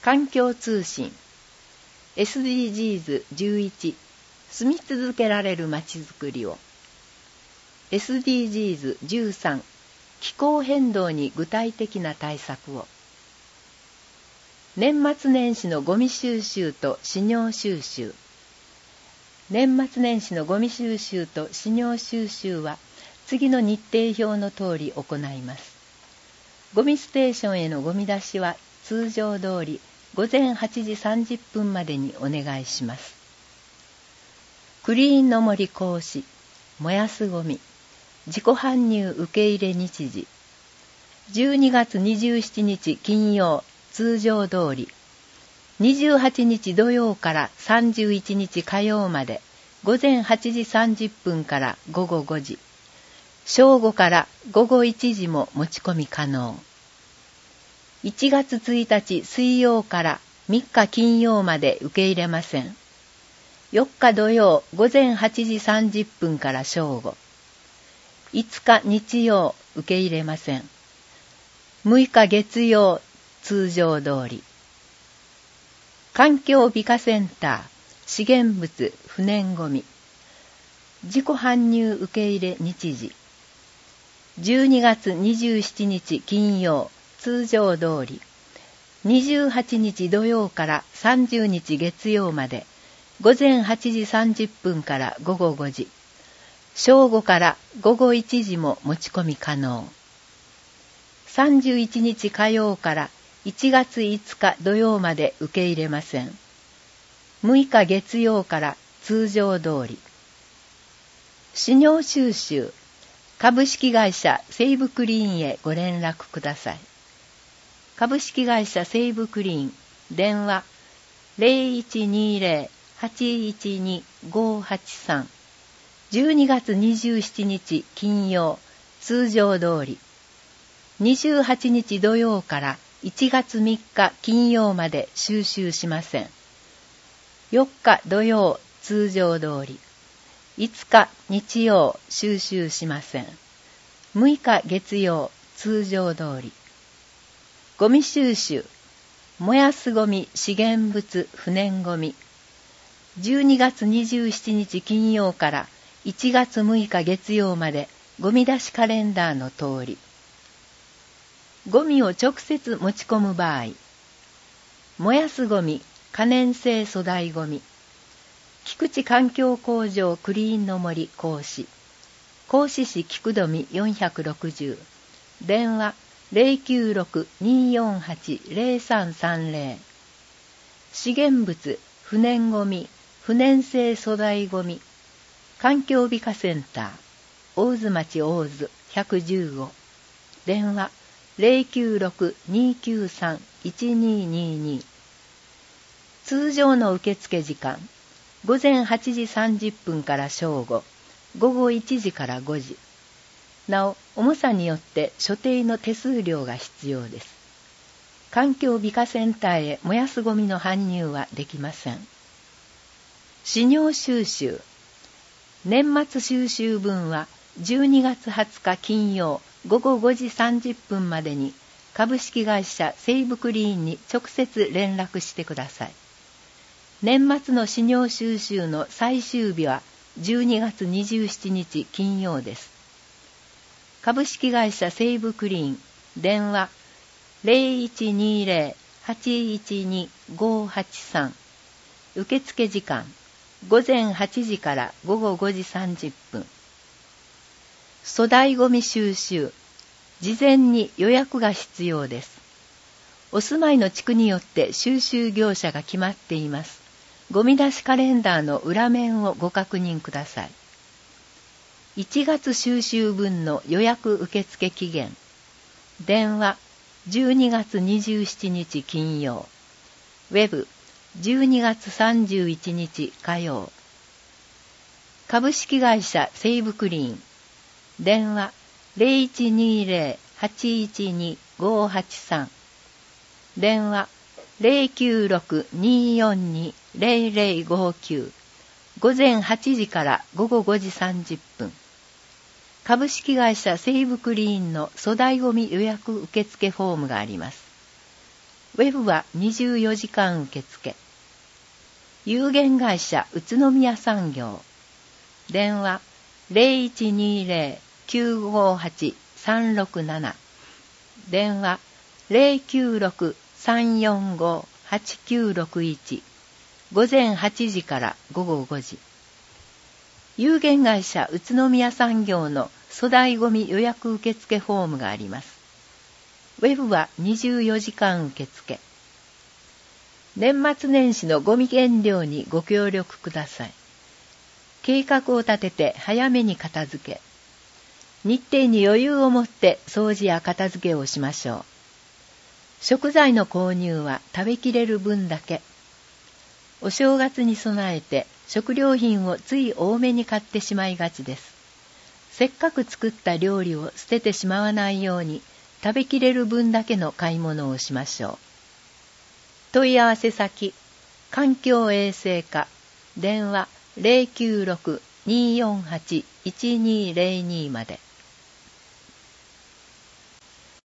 環境通信 SDGs11 住み続けられるまちづくりを SDGs13 気候変動に具体的な対策を年末年始のゴミ収集と飼料収集年末年始のゴミ収集と飼料収集は次の日程表の通り行います。ゴミステーションへのゴミ出しは通常通り午前8時30分までにお願いします。クリーンの森講師、燃やすゴミ、自己搬入受け入れ日時、12月27日金曜、通常通り、28日土曜から31日火曜まで、午前8時30分から午後5時、正午から午後1時も持ち込み可能。1月1日水曜から3日金曜まで受け入れません。4日土曜午前8時30分から正午。5日日曜受け入れません。6日月曜通常通り。環境美化センター、資源物不燃ゴミ。自己搬入受け入れ日時。12月27日金曜、通常通り。28日土曜から30日月曜まで、午前8時30分から午後5時。正午から午後1時も持ち込み可能。31日火曜から1月5日土曜まで受け入れません。6日月曜から通常通り。飼料収集、株式会社セイブクリーンへご連絡ください。株式会社セイブクリーン、電話 0120-812-583 12月27日金曜、通常通り。28日土曜から1月3日金曜まで収集しません。4日土曜、通常通り。5日日曜収集しません。6日月曜通常通り。ゴミ収集、燃やすゴミ資源物不燃ゴミ。12月27日金曜から1月6日月曜までゴミ出しカレンダーの通り。ゴミを直接持ち込む場合、燃やすゴミ可燃性粗大ゴミ。菊池環境工場クリーンの森講師。講師市菊富460。電話 096-248-0330。資源物不燃ゴミ不燃性粗大ゴミ。環境美化センター大津町大津115。電話 096-293-1222。通常の受付時間午前8時30分から正午、午後1時から5時。なお、重さによって所定の手数料が必要です。環境美化センターへ燃やすゴミの搬入はできません。飼料収集。年末収集分は12月20日金曜午後5時30分までに株式会社セイブクリーンに直接連絡してください。年末の飼料収集の最終日は12月27日金曜です。株式会社セイブクリーン、電話 0120-812-583。受付時間午前8時から午後5時30分。粗大ゴミ収集、事前に予約が必要です。お住まいの地区によって収集業者が決まっています。ゴミ出しカレンダーの裏面をご確認ください。1月収集分の予約受付期限。電話12月27日金曜。ウェブ12月31日火曜。株式会社セイブクリーン。電話 0120-812-583。電話096-242-0059。午前8時から午後5時30分。株式会社セイブクリーンの粗大ゴミ予約受付フォームがあります。 ウェブは24時間受付。有限会社宇都宮産業。電話 0120-958-367。電話 096-345-8961。午前8時から午後5時。有限会社宇都宮産業の粗大ごみ予約受付フォームがあります。ウェブは24時間受付。年末年始のゴミ減量にご協力ください。計画を立てて早めに片付け。日程に余裕を持って掃除や片付けをしましょう。食材の購入は食べきれる分だけ。お正月に備えて食料品をつい多めに買ってしまいがちです。せっかく作った料理を捨ててしまわないように食べきれる分だけの買い物をしましょう。問い合わせ先、環境衛生課、電話 096-248-1202 まで。